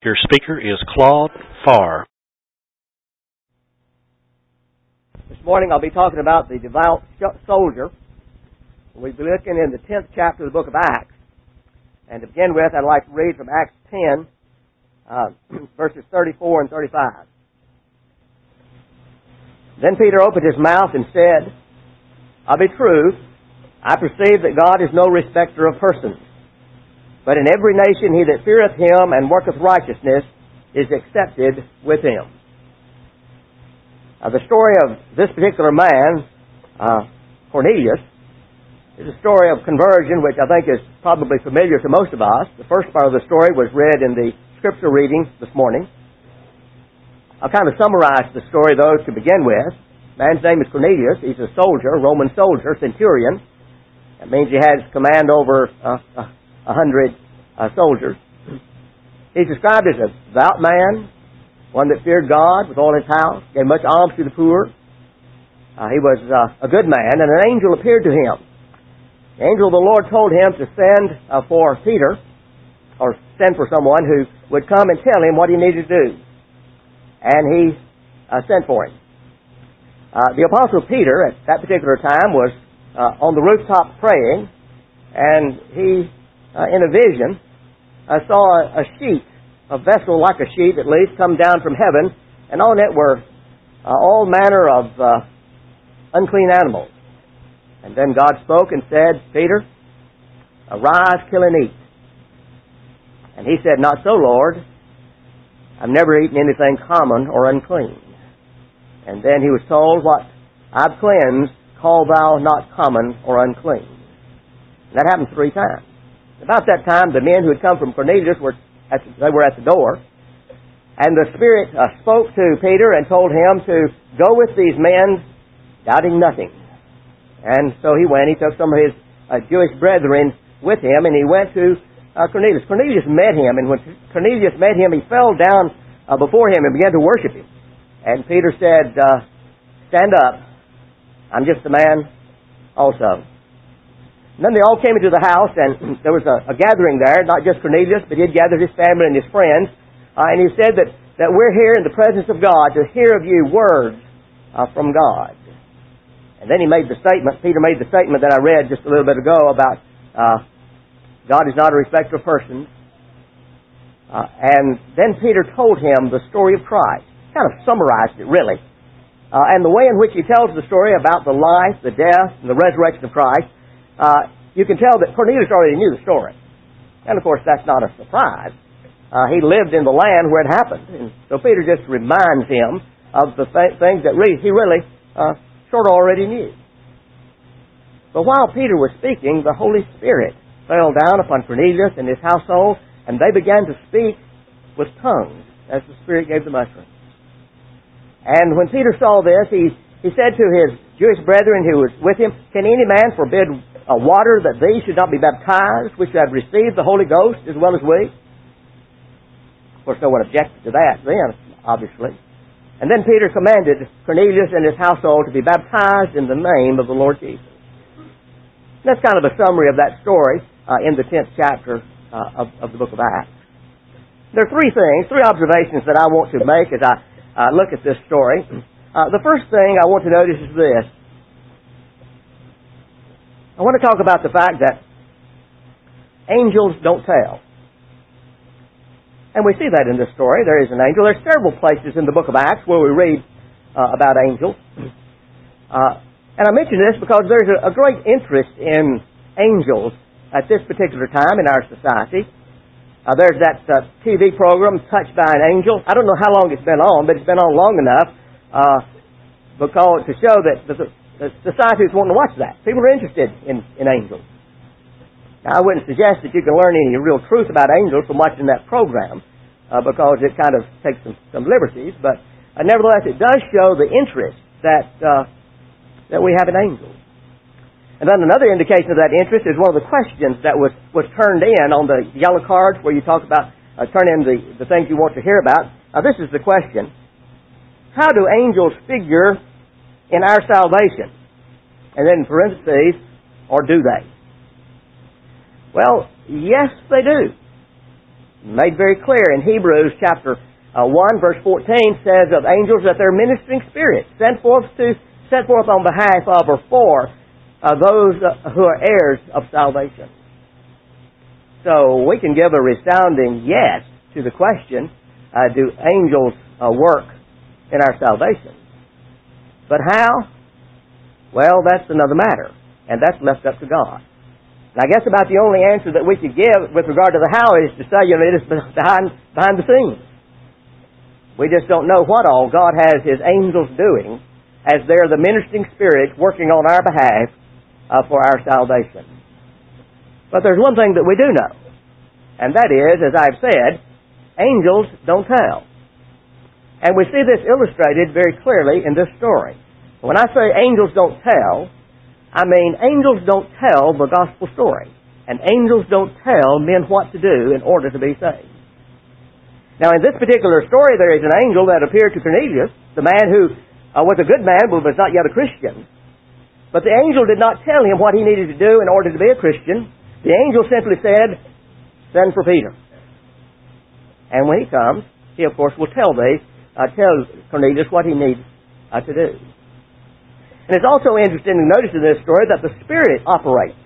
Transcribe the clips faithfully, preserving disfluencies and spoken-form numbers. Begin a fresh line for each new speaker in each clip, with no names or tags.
Your speaker is Claude Farr.
This morning I'll be talking about the devout soldier. We'll be looking in the tenth chapter of the book of Acts. And to begin with, I'd like to read from Acts ten, uh, verses thirty-four and thirty-five. Then Peter opened his mouth and said, Of a truth, I perceive that God is no respecter of persons, but in every nation he that feareth him and worketh righteousness is accepted with him. Now, the story of this particular man, uh, Cornelius, is a story of conversion which I think is probably familiar to most of us. The first part of the story was read in the scripture reading this morning. I'll kind of summarize the story, though, to begin with. The man's name is Cornelius. He's a soldier, a Roman soldier, centurion. That means he has command over uh, a hundred uh, soldiers. He's described as a devout man, one that feared God with all his house, gave much alms to the poor. Uh, he was uh, a good man, and an angel appeared to him. The angel of the Lord told him to send uh, for Peter, or send for someone who would come and tell him what he needed to do. And he uh, sent for him. Uh, the Apostle Peter, at that particular time, was uh, on the rooftop praying, and he, uh, in a vision, uh, saw a, a sheet, a vessel like a sheet at least, come down from heaven, and on it were uh, all manner of uh, unclean animals. And then God spoke and said, Peter, arise, kill and eat. And he said, Not so, Lord. I've never eaten anything common or unclean. And then he was told, What I've cleansed, call thou not common or unclean. And that happened three times. About that time, the men who had come from Cornelius were at the, they were at the door. And the Spirit uh, spoke to Peter and told him to go with these men, doubting nothing. And so he went. He took some of his uh, Jewish brethren with him, and he went to uh, Cornelius. Cornelius met him, and when Cornelius met him, he fell down uh, before him and began to worship him. And Peter said, uh, Stand up. I'm just a man also. And then they all came into the house, and there was a, a gathering there, not just Cornelius, but he had gathered his family and his friends. Uh, and he said that, that we're here in the presence of God to hear of you words uh, from God. And then he made the statement, Peter made the statement that I read just a little bit ago about uh, God is not a respecter of persons. Uh, and then Peter told him the story of Christ. Kind of summarized it, really. Uh, and the way in which he tells the story about the life, the death, and the resurrection of Christ, uh, you can tell that Cornelius already knew the story. And of course, that's not a surprise. Uh, he lived in the land where it happened. And so Peter just reminds him of the th- things that re- he really uh, sort of already knew. But while Peter was speaking, the Holy Spirit fell down upon Cornelius and his household, and they began to speak with tongues as the Spirit gave them utterance. And when Peter saw this, he, he said to his Jewish brethren who was with him, Can any man forbid uh, water that these should not be baptized, which have received the Holy Ghost as well as we? Of course, no one objected to that then, obviously. And then Peter commanded Cornelius and his household to be baptized in the name of the Lord Jesus. And that's kind of a summary of that story uh, in the tenth chapter uh, of, of the book of Acts. There are three things, three observations that I want to make as I uh, look at this story. Uh, the first thing I want to notice is this. I want to talk about the fact that angels don't tell. And we see that in this story. There is an angel. There's several places in the book of Acts where we read uh, about angels. Uh, and I mention this because there's a, a great interest in angels at this particular time in our society. Uh, there's that uh, T V program, Touched by an Angel. I don't know how long it's been on, but it's been on long enough uh, because to show that the, the society is wanting to watch that. People are interested in, in angels. Now, I wouldn't suggest that you can learn any real truth about angels from watching that program uh, because it kind of takes some, some liberties, but uh, nevertheless, it does show the interest that uh, that we have in angels. And then another indication of that interest is one of the questions that was, was turned in on the yellow cards where you talk about uh, turn in the, the things you want to hear about. Now, this is the question. How do angels figure in our salvation? And then in parentheses, or do they? Well, yes, they do. Made very clear in Hebrews chapter uh, one, verse fourteen, says of angels that they're ministering spirits, sent forth to sent forth on behalf of or for uh, those uh, who are heirs of salvation. So we can give a resounding yes to the question, uh, do angels uh, work in our salvation? But how? Well, that's another matter, and that's left up to God. And I guess about the only answer that we could give with regard to the how is to say, you know, it is behind, behind the scenes. We just don't know what all God has His angels doing as they're the ministering spirits working on our behalf uh, for our salvation. But there's one thing that we do know, and that is, as I've said, angels don't tell. And we see this illustrated very clearly in this story. When I say angels don't tell, I mean angels don't tell the gospel story. And angels don't tell men what to do in order to be saved. Now in this particular story there is an angel that appeared to Cornelius, the man who uh, was a good man but was not yet a Christian. But the angel did not tell him what he needed to do in order to be a Christian. The angel simply said, send for Peter. And when he comes, he of course will tell thee, uh, tell Cornelius what he needs uh, to do. And it's also interesting to notice in this story that the Spirit operates.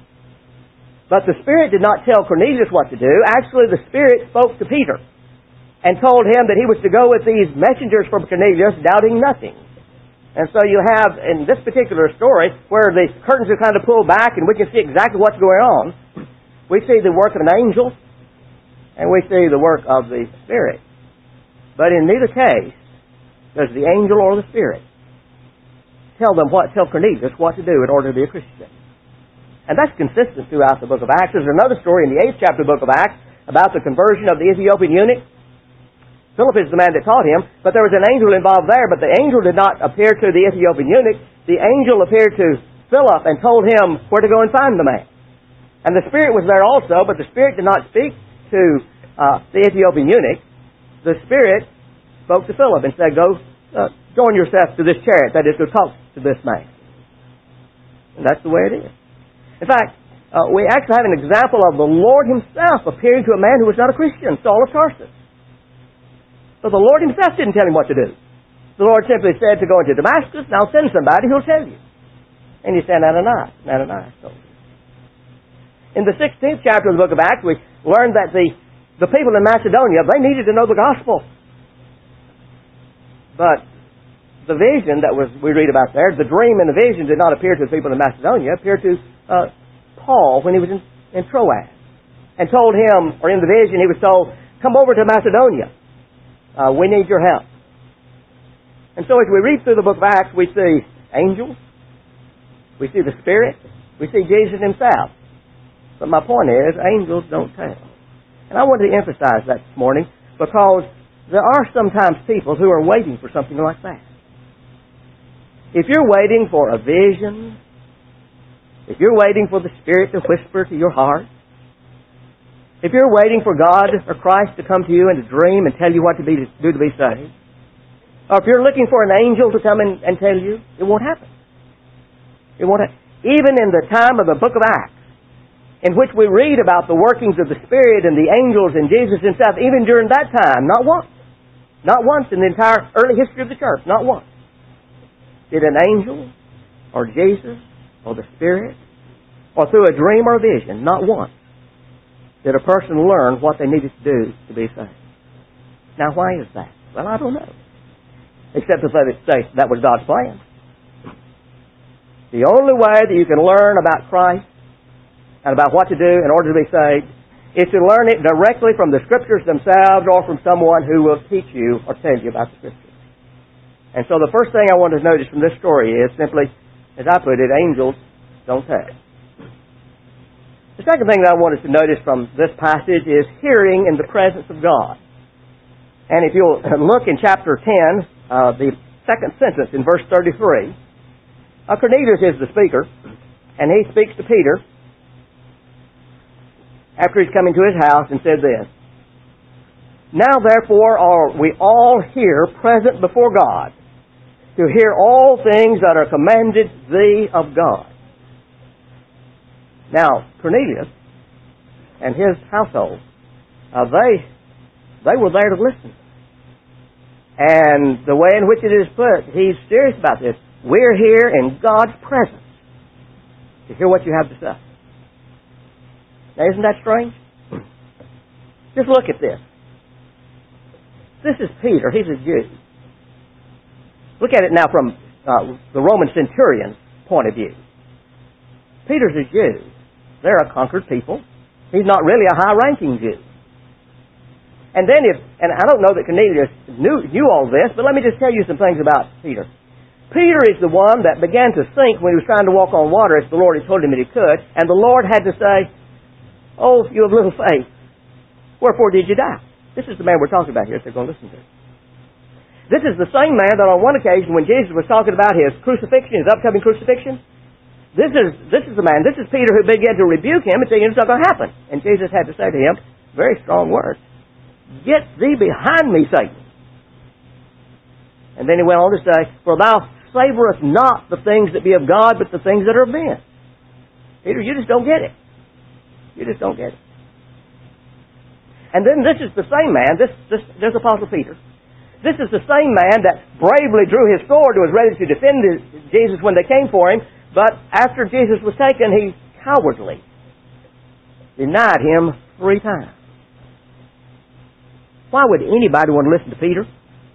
But the Spirit did not tell Cornelius what to do. Actually, the Spirit spoke to Peter and told him that he was to go with these messengers from Cornelius, doubting nothing. And so you have, in this particular story, where the curtains are kind of pulled back and we can see exactly what's going on, we see the work of an angel and we see the work of the Spirit. But in neither case does the angel or the Spirit tell them what, tell Cornelius what to do in order to be a Christian. And that's consistent throughout the book of Acts. There's another story in the eighth chapter of the book of Acts about the conversion of the Ethiopian eunuch. Philip is the man that taught him, but there was an angel involved there, but the angel did not appear to the Ethiopian eunuch. The angel appeared to Philip and told him where to go and find the man. And the Spirit was there also, but the Spirit did not speak to uh, the Ethiopian eunuch. The Spirit spoke to Philip and said, go uh, join yourself to this chariot, that is, to talk to this man. And that's the way it is. In fact, uh, we actually have an example of the Lord Himself appearing to a man who was not a Christian, Saul of Tarsus. So the Lord Himself didn't tell him what to do. The Lord simply said to go into Damascus, now send somebody who'll tell you. And He sent Ananias. And Ananias told him. In the sixteenth chapter of the book of Acts, we learned that the, the people in Macedonia, they needed to know the gospel. But the vision that was we read about there, the dream and the vision did not appear to the people in Macedonia, it appeared to uh, Paul when he was in, in Troas. And told him, or in the vision he was told, come over to Macedonia. Uh, we need your help. And so as we read through the book of Acts, we see angels, we see the Spirit, we see Jesus Himself. But my point is, angels don't tell. And I want to emphasize that this morning because there are sometimes people who are waiting for something like that. If you're waiting for a vision, if you're waiting for the Spirit to whisper to your heart, if you're waiting for God or Christ to come to you in a dream and tell you what to be, do to be saved, or if you're looking for an angel to come in and tell you, it won't happen. It won't happen. Even in the time of the book of Acts, in which we read about the workings of the Spirit and the angels and Jesus Himself, even during that time, not once, not once in the entire early history of the church, not once, did an angel or Jesus or the Spirit or through a dream or a vision, not once, did a person learn what they needed to do to be saved. Now, why is that? Well, I don't know. Except to say that was God's plan. The only way that you can learn about Christ and about what to do in order to be saved is to learn it directly from the Scriptures themselves or from someone who will teach you or tell you about the Scriptures. And so the first thing I want to notice from this story is simply, as I put it, angels don't tell. The second thing that I wanted to notice from this passage is hearing in the presence of God. And if you'll look in chapter ten, uh, the second sentence in verse thirty-three, uh, Cornelius is the speaker, and he speaks to Peter after he's come into his house and said this, now therefore are we all here present before God to hear all things that are commanded thee of God. Now, Cornelius and his household uh, they they were there to listen. And the way in which it is put, he's serious about this. We're here in God's presence to hear what you have to say. Now, isn't that strange? Just look at this. This is Peter. He's a Jew. Look at it now from uh, the Roman centurion's point of view. Peter's a Jew. They're a conquered people. He's not really a high-ranking Jew. And then if, and I don't know that Cornelius knew, knew all this, but let me just tell you some things about Peter. Peter is the one that began to sink when he was trying to walk on water as the Lord had told him that he could, and the Lord had to say, "Oh, you have little faith. Wherefore did you doubt?" This is the man we're talking about here, if they're going to listen to. This is the same man that on one occasion when Jesus was talking about his crucifixion, his upcoming crucifixion, this is this is the man, this is Peter who began to rebuke him and saying it's not going to happen. And Jesus had to say to him, very strong words, "Get thee behind me, Satan." And then he went on to say, "For thou savorest not the things that be of God, but the things that are of men." Peter, you just don't get it. You just don't get it. And then this is the same man, this, this, this Apostle Peter. This is the same man that bravely drew his sword and was ready to defend Jesus when they came for him, but after Jesus was taken, he cowardly denied him three times. Why would anybody want to listen to Peter?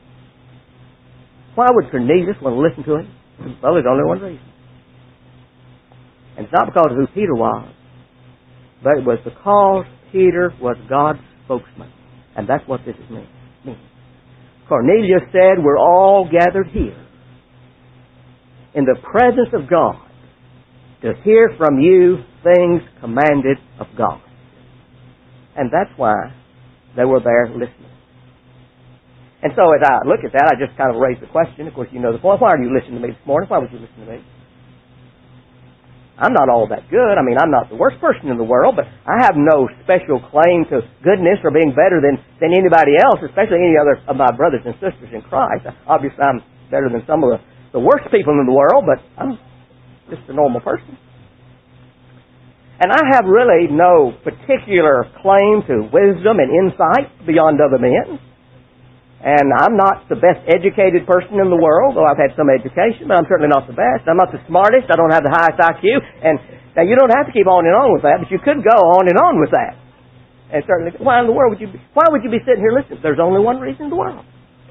Why would Cornelius want to listen to him? Well, there's only one reason. And it's not because of who Peter was, but it was because Peter was God's spokesman. And that's what this is mean. Cornelius said, "We're all gathered here in the presence of God to hear from you things commanded of God." And that's why they were there listening. And so as I look at that, I just kind of raise the question. Of course, you know the point. Why are you listening to me this morning? Why would you listen to me? I'm not all that good. I mean, I'm not the worst person in the world, but I have no special claim to goodness or being better than, than anybody else, especially any other of my brothers and sisters in Christ. Obviously, I'm better than some of the, the worst people in the world, but I'm just a normal person. And I have really no particular claim to wisdom and insight beyond other men. And I'm not the best educated person in the world, though I've had some education, but I'm certainly not the best. I'm not the smartest. I don't have the highest I Q. And now you don't have to keep on and on with that, but you could go on and on with that. And certainly, why in the world would you be, why would you be sitting here listening? There's only one reason in the world.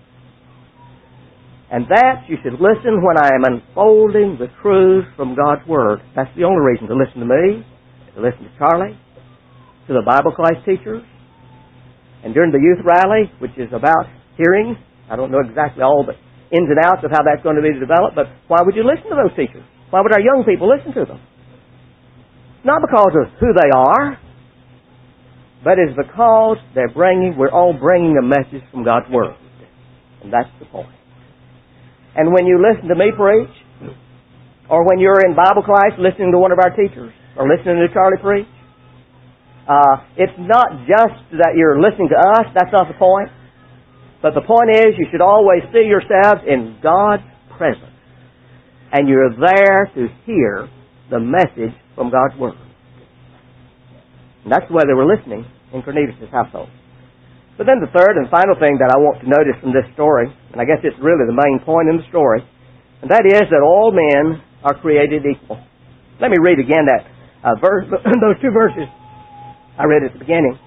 And that you should listen when I am unfolding the truth from God's Word. That's the only reason to listen to me, to listen to Charlie, to the Bible class teachers, and during the youth rally, which is about hearing. I don't know exactly all the ins and outs of how that's going to be developed, but why would you listen to those teachers? Why would our young people listen to them? Not because of who they are, but it's because they're bringing, we're all bringing a message from God's Word. And that's the point. And when you listen to me preach, or when you're in Bible class listening to one of our teachers, or listening to Charlie preach, uh, it's not just that you're listening to us, that's not the point. But the point is, you should always see yourselves in God's presence. And you're there to hear the message from God's Word. And that's the way they were listening in Cornelius' household. But then the third and final thing that I want to notice from this story, and I guess it's really the main point in the story, and that is that all men are created equal. Let me read again that uh, verse, those two verses I read at the beginning.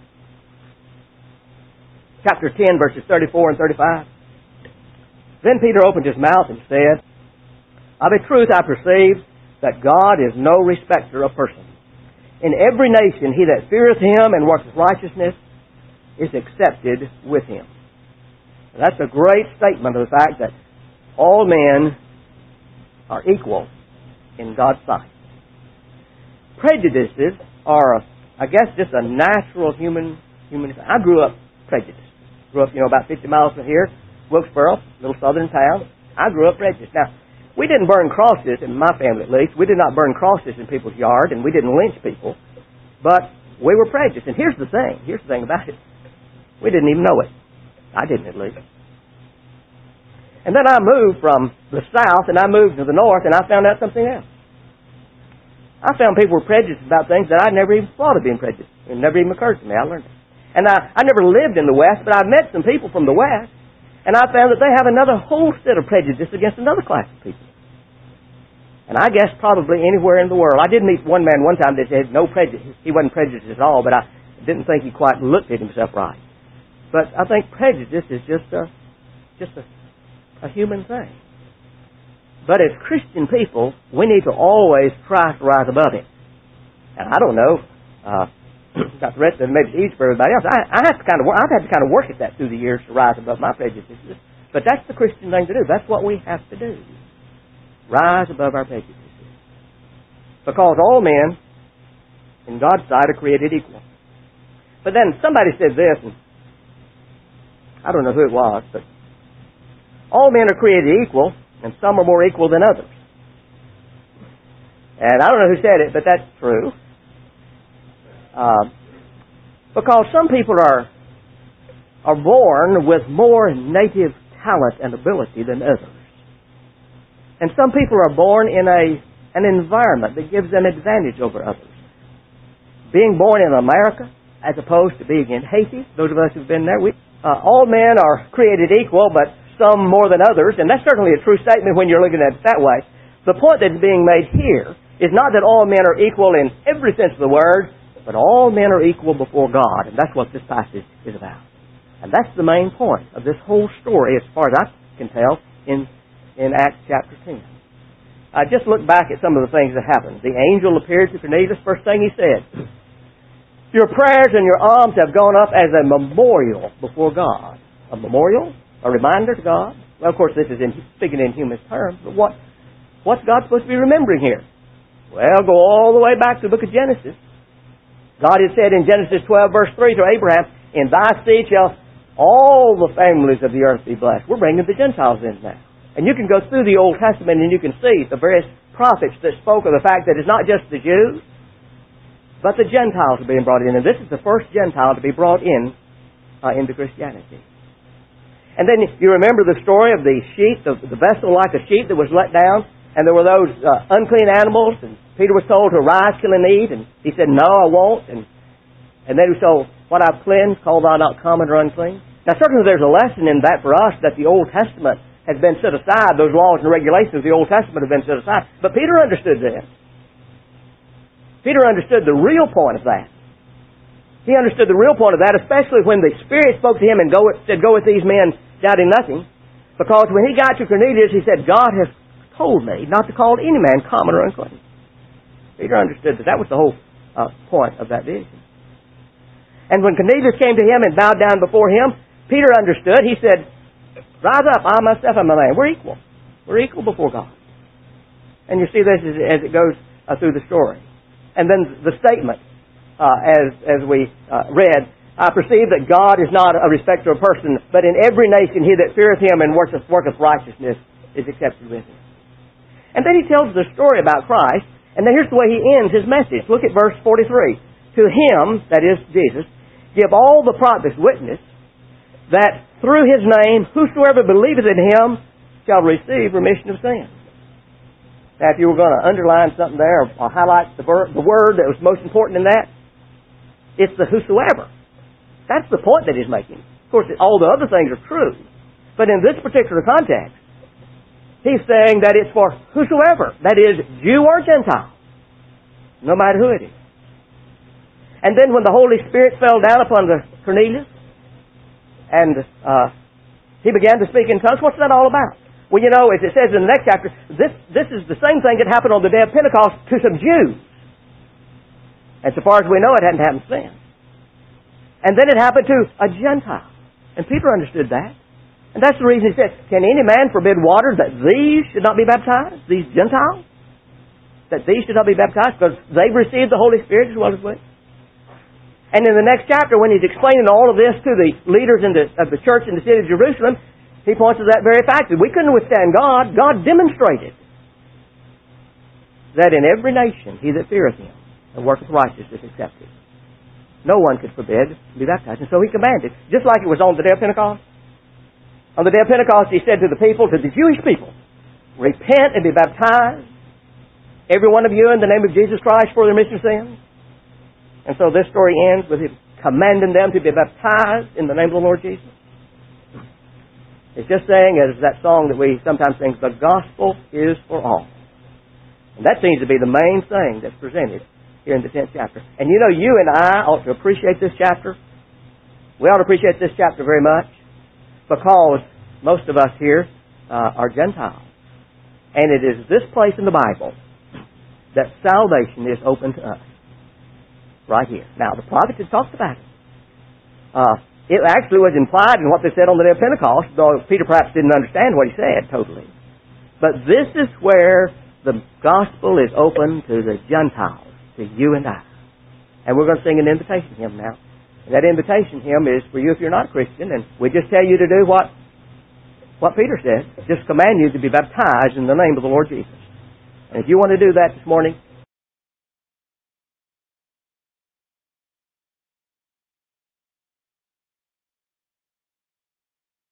Chapter ten, verses thirty-four and thirty-five. Then Peter opened his mouth and said, "Of a truth I perceive that God is no respecter of persons. In every nation he that feareth him and worketh righteousness is accepted with him." And that's a great statement of the fact that all men are equal in God's sight. Prejudices are, I guess, just a natural human human. I grew up prejudiced. Grew up, you know, about fifty miles from here, Wilkesboro, little southern town. I grew up prejudiced. Now, we didn't burn crosses, in my family at least. We did not burn crosses in people's yard, and we didn't lynch people. But we were prejudiced. And here's the thing. Here's the thing about it. We didn't even know it. I didn't, at least. And then I moved from the south, and I moved to the north, and I found out something else. I found people were prejudiced about things that I'd never even thought of being prejudiced. It never even occurred to me. I learned it. And I, I never lived in the West, but I've met some people from the West, and I found that they have another whole set of prejudice against another class of people. And I guess probably anywhere in the world. I did meet one man one time that said no prejudice. He wasn't prejudiced at all, but I didn't think he quite looked at himself right. But I think prejudice is just a, just a, a human thing. But as Christian people, we need to always try to rise above it. And I don't know, uh, got the rest of it, maybe it's easy for everybody else. I, I have to kind of, I've had to kind of work at that through the years to rise above my prejudices. But that's the Christian thing to do. That's what we have to do. Rise above our prejudices. Because all men, in God's sight, are created equal. But then somebody said this, and I don't know who it was, but all men are created equal, and some are more equal than others. And I don't know who said it, but that's true. Uh, because some people are are born with more native talent and ability than others. And some people are born in a an environment that gives them advantage over others. Being born in America, as opposed to being in Haiti, those of us who've been there, we, uh, all men are created equal, but some more than others, and that's certainly a true statement when you're looking at it that way. The point that's being made here is not that all men are equal in every sense of the word, but all men are equal before God, and that's what this passage is about. And that's the main point of this whole story, as far as I can tell, in, in Acts chapter ten. I just look back at some of the things that happened. The angel appeared to Cornelius. First thing he said, your prayers and your alms have gone up as a memorial before God. A memorial? A reminder to God? Well, of course, this is in, speaking in human terms, but what, what's God supposed to be remembering here? Well, go all the way back to the book of Genesis. God had said in Genesis twelve, verse three to Abraham, in thy seed shall all the families of the earth be blessed. We're bringing the Gentiles in now. And you can go through the Old Testament and you can see the various prophets that spoke of the fact that it's not just the Jews, but the Gentiles are being brought in. And this is the first Gentile to be brought in uh, into Christianity. And then you remember the story of the sheep, the, the vessel like a sheep that was let down, and there were those uh, unclean animals, and Peter was told to rise, kill, and eat, and he said, no, I won't. And, and then he was told, what I've cleansed, call thou not common or unclean. Now certainly there's a lesson in that for us, that the Old Testament has been set aside. Those laws and regulations of the Old Testament have been set aside. But Peter understood this. Peter understood the real point of that. He understood the real point of that, especially when the Spirit spoke to him and go, said, go with these men, doubting nothing. Because when he got to Cornelius, he said, God has told me not to call any man common or unclean. Peter understood that that was the whole uh, point of that vision. And when Cornelius came to him and bowed down before him, Peter understood. He said, rise up, I myself am a man. We're equal. We're equal before God. And you see this as it goes uh, through the story. And then the statement, uh, as as we uh, read, I perceive that God is not a respecter of person, but in every nation he that feareth him and worketh, worketh righteousness is accepted with him. And then he tells the story about Christ, and then here's the way he ends his message. Look at verse forty-three. To him, that is Jesus, give all the prophets witness that through his name whosoever believeth in him shall receive remission of sins. Now, if you were going to underline something there or highlight the, ver- the word that was most important in that, it's the whosoever. That's the point that he's making. Of course, all the other things are true. But in this particular context, he's saying that it's for whosoever. That is, Jew or Gentile. No matter who it is. And then when the Holy Spirit fell down upon the Cornelius, and uh, he began to speak in tongues, what's that all about? Well, you know, as it says in the next chapter, this, this is the same thing that happened on the day of Pentecost to some Jews. And so far as we know, it hadn't happened since. And then it happened to a Gentile. And Peter understood that. And that's the reason he said, can any man forbid water that these should not be baptized? These Gentiles? That these should not be baptized because they've received the Holy Spirit as well as we. And in the next chapter, when he's explaining all of this to the leaders in the, of the church in the city of Jerusalem, he points to that very fact that we couldn't withstand God. God demonstrated that in every nation he that feareth him and worketh righteousness is accepted. No one could forbid to be baptized. And so he commanded, just like it was on the day of Pentecost. On the day of Pentecost, he said to the people, to the Jewish people, repent and be baptized, every one of you, in the name of Jesus Christ for the remission of sins. And so this story ends with him commanding them to be baptized in the name of the Lord Jesus. It's just saying, as that song that we sometimes sing, the gospel is for all. And that seems to be the main thing that's presented here in the tenth chapter. And you know, you and I ought to appreciate this chapter. We ought to appreciate this chapter very much because most of us here uh, are Gentiles. And it is this place in the Bible that salvation is open to us. Right here. Now, the prophets had talked about it. Uh, it actually was implied in what they said on the day of Pentecost, though Peter perhaps didn't understand what he said totally. But this is where the gospel is open to the Gentiles, to you and I. And we're going to sing an invitation hymn now. And that invitation hymn is for you if you're not a Christian, and we just tell you to do what, what Peter said. Just command you to be baptized in the name of the Lord Jesus. And if you want to do that this morning,